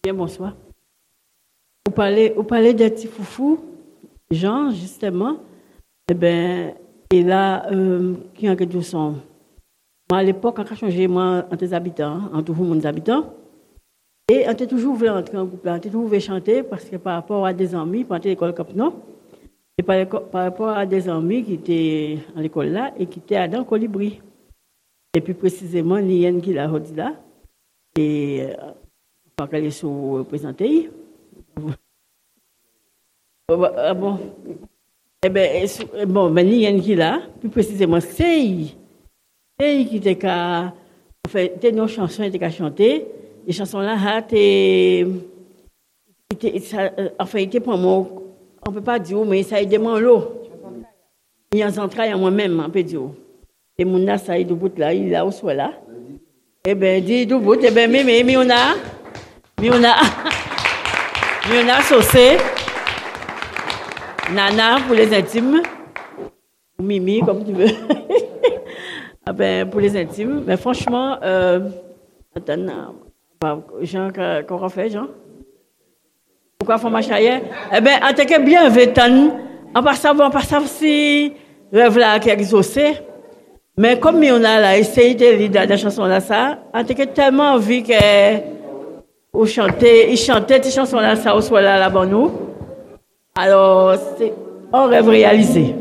Bien, bonsoir. Vous parlez des petits foufous, Jean, justement. Eh bien, et là, qui en quelque sorte, moi, à l'époque, quand j'ai changé, moi, entre les habitants, entre tous les habitants, et on était toujours voulu entrer en groupe là, on était toujours voulu chanter, parce que par rapport à des amis, pendant l'école Cap non, et par rapport à des amis qui étaient à l'école là, et qui étaient à dans Colibri. Et puis précisément, Nien qui l'a dit là, et quand elle est sous-représentée. Bon. Eh bien, bon, Nien qui l'a, plus précisément, c'est qui était qu'à faire nos chansons, était qu'à chanter. Les chansons là, enfin, était pour moi, on peut pas dire, mais ça a aidé moi l'eau. Il y a un entrailles à moi-même, on peut dire. Et mon nas, ça a aidé bout là, il est là, au soit là. Eh bien, dit du bout, eh bien, mais on a saucé. Nana pour les intimes. Ou Mimi, comme tu veux. Ah ben, pour les intimes. Mais franchement, Jean, qu'on fait, Jean? Pourquoi faut marcher? Eh bien, en tant que bien vétan, on pas savoir si rêve là qui est exaucé. Mais comme on a là, essayé de lire la chanson là, ça, en tant que tellement envie que, il chantait ces chansons là, ça, au soit là, bas nous. Alors, c'est un rêve réalisé.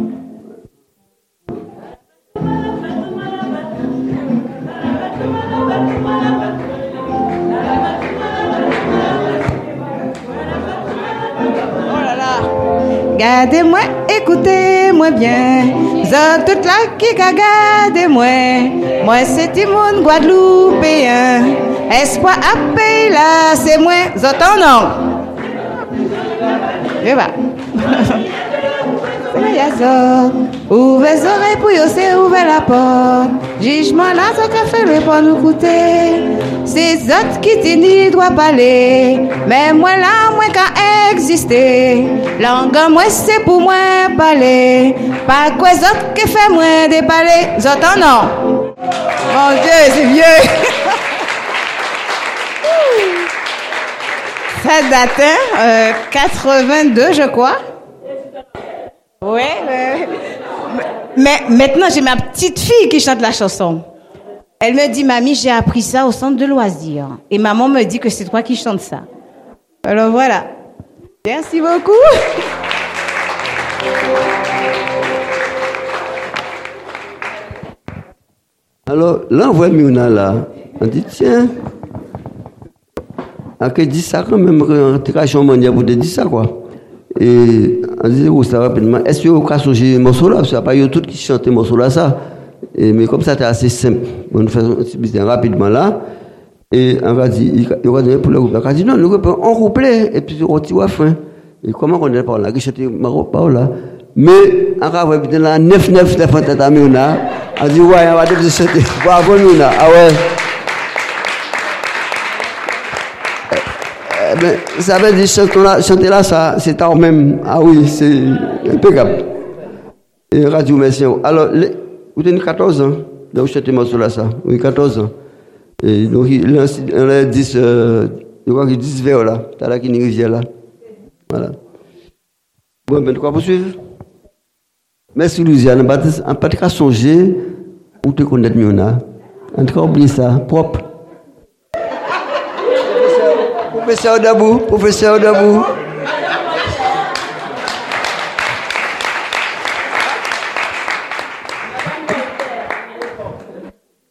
Gardez-moi, écoutez-moi bien. Zot toute la qui gardez-moi. Moi c'est Timon Guadeloupéen. Espoir à payer là, c'est moi. Zot en non. Je vais. Ouvrez les oreilles pour y c'est ouvrir la porte. Jugement là, ça qu'a fait le pour nous coûter. C'est autres qui t'y doit parler. Mais moi là, moi qu'à exister. Langue moi c'est pour moi parler. Pas quoi autres qui fait moi de parler. Autres non. Mon Dieu, c'est vieux. Ça date, 82, je crois. Ouais. Mais maintenant, j'ai ma petite fille qui chante la chanson. Elle me dit, mamie, j'ai appris ça au centre de loisirs. Et maman me dit que c'est toi qui chantes ça. Alors voilà. Merci beaucoup. Alors, là, on voit Miona là. On dit, tiens. On dit ça quand même, en tout cas, je suis pour te dire ça, quoi. Et on dit, ça rapidement. Est-ce que vous avez changé morceau là? Parce qu'il n'y a pas eu tout qui chante morceau là, ça. Mais comme ça, c'est assez simple. On fait un petit business rapidement là. Et on va dire, il va donner pour le groupe. On va dire, non, le groupe, on couplait, et puis on tire à fin. Et comment on est par là? Qui chante Maroc par là? Mais, on va voir, bien là, 9-9, la fête à Miona. On dit, ouais, on va devoir chanter. Bravo, Miona. Ah ouais. Ben, ça veut dire chanter là, ça, c'est en même. Ah oui, c'est impeccable. Et radio, merci. Alors, vous avez 14 ans, là vous chantez morceau là, ça. Oui, 14 ans. Et donc, il a 10, je crois qu'il 10 vers là. T'as là qui n'y rivière là. Voilà. Bon, ben, quoi poursuivre? Merci, Louisiane. En pas de cas songer, ou te connaître mieux là. En tout cas, oublie ça, propre. Professeur debout.